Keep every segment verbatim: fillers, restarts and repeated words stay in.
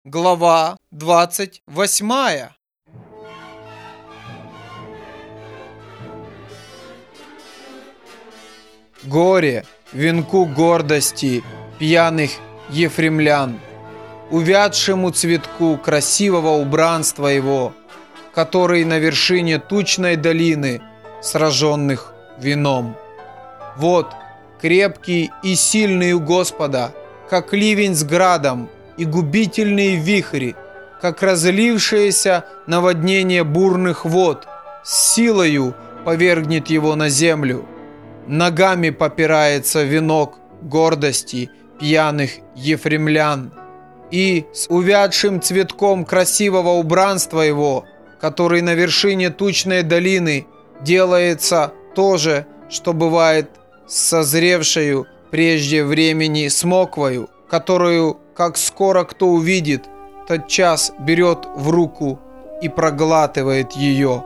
Глава двадцать восьмая. Горе венку гордости пьяных ефремлян, увядшему цветку красивого убранства его, который на вершине тучной долины сраженных вином. Вот крепкий и сильный у Господа, как ливень с градом, и губительные вихри, как разлившееся наводнение бурных вод, с силою повергнет его на землю. Ногами попирается венок гордости пьяных ефремлян, и с увядшим цветком красивого убранства его, который на вершине тучной долины делается то же, что бывает с созревшею прежде времени смоквою, которую, как скоро кто увидит, тотчас берет в руку и проглатывает ее.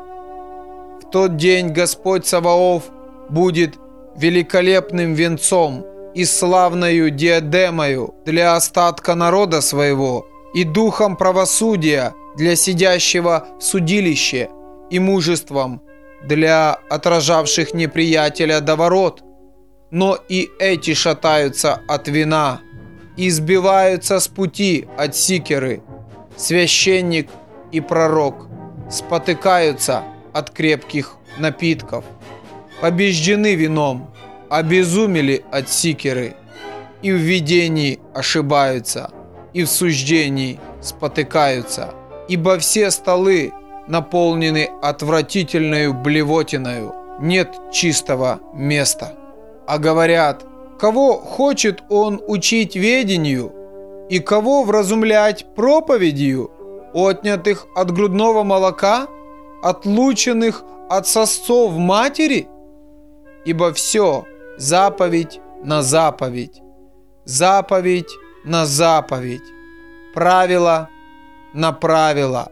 В тот день Господь Саваоф будет великолепным венцом и славною диадемою для остатка народа своего, и духом правосудия для сидящего в судилище, и мужеством для отражавших неприятеля до ворот. Но и эти шатаются от вина, и сбиваются с пути от сикеры. Священник и пророк спотыкаются от крепких напитков. Побеждены вином, обезумели от сикеры, и в видении ошибаются, и в суждении спотыкаются, ибо все столы наполнены отвратительною блевотиною, нет чистого места. А говорят: кого хочет он учить ведению, и кого вразумлять проповедью, отнятых от грудного молока, отлученных от сосцов матери? Ибо все заповедь на заповедь, заповедь на заповедь, правило на правило,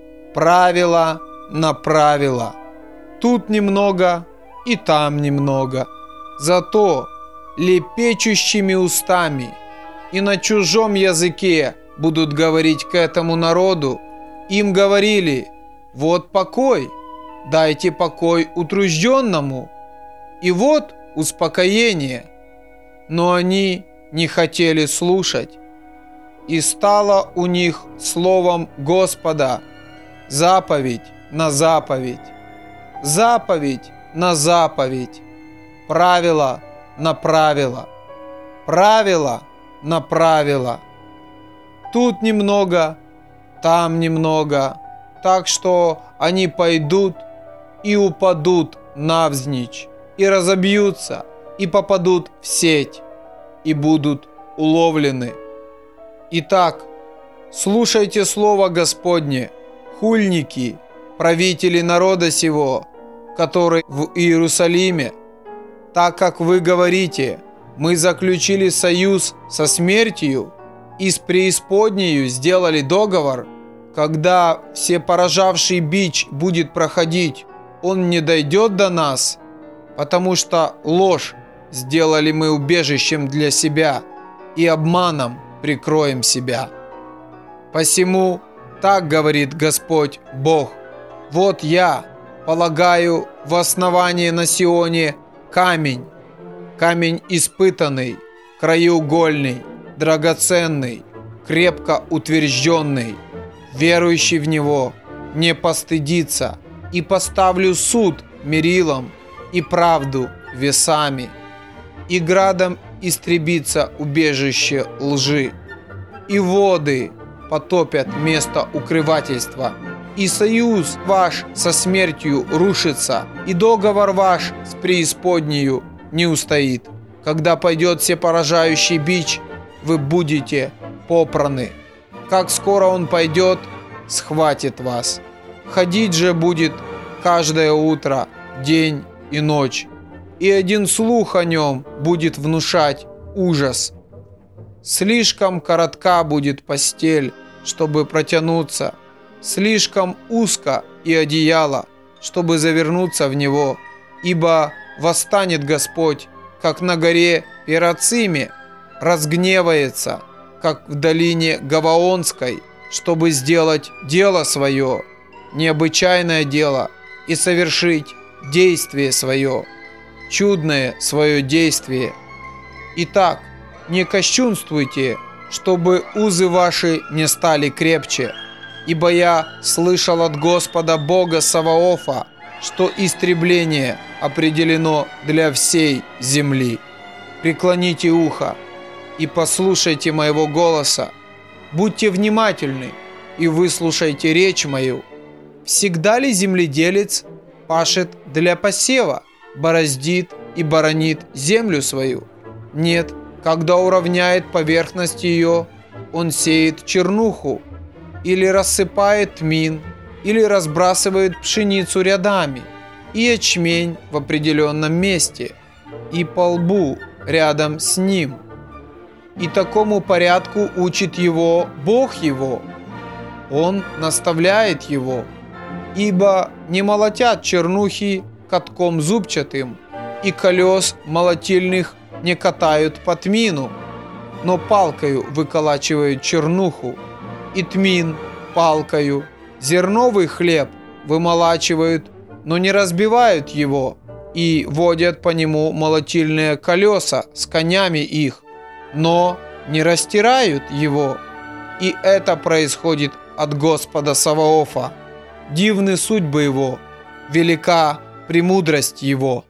правило на правило. Тут немного и там немного, зато лепечущими устами и на чужом языке будут говорить к этому народу. Им говорили: вот покой, дайте покой утружденному, и вот успокоение. Но они не хотели слушать, и стало у них словом Господа заповедь на заповедь, заповедь на заповедь, правило на правило, правило на правило. Тут немного, там немного, так что они пойдут и упадут навзничь, и разобьются, и попадут в сеть, и будут уловлены. Итак, слушайте слово Господне, хульники, правители народа сего, который в Иерусалиме. Так как вы говорите: мы заключили союз со смертью и с преисподнею сделали договор, когда всепоражавший бич будет проходить, он не дойдет до нас, потому что ложь сделали мы убежищем для себя, и обманом прикроем себя. Посему так говорит Господь Бог: вот я полагаю в основании на Сионе камень, камень испытанный, краеугольный, драгоценный, крепко утвержденный. Верующий в него не постыдится, и поставлю суд мерилом и правду весами, и градом истребится убежище лжи, и воды потопят место укрывательства, и союз ваш со смертью рушится, и договор ваш с преисподнею не устоит. Когда пойдет всепоражающий бич, вы будете попраны. Как скоро он пойдет, схватит вас. Ходить же будет каждое утро, день и ночь, и один слух о нем будет внушать ужас. Слишком коротка будет постель, чтобы протянуться, слишком узко и одеяло, чтобы завернуться в него, ибо восстанет Господь, как на горе Перациме, разгневается, как в долине Гаваонской, чтобы сделать дело свое, необычайное дело, и совершить действие свое, чудное свое действие. Итак, не кощунствуйте, чтобы узы ваши не стали крепче, ибо я слышал от Господа Бога Саваофа, что истребление определено для всей земли. Преклоните ухо и послушайте моего голоса. Будьте внимательны и выслушайте речь мою. Всегда ли земледелец пашет для посева, бороздит и боронит землю свою? Нет, когда уравняет поверхность ее, он сеет чернуху, или рассыпает тмин, или разбрасывает пшеницу рядами, и ячмень в определенном месте, и полбу рядом с ним. И такому порядку учит его Бог его. Он наставляет его, ибо не молотят чернухи катком зубчатым, и колес молотильных не катают по тмину, но палкою выколачивают чернуху, и тмин палкою. Зерновый хлеб вымолачивают, но не разбивают его, и водят по нему молотильные колеса с конями их, но не растирают его. И это происходит от Господа Саваофа. Дивны судьбы его, велика премудрость его.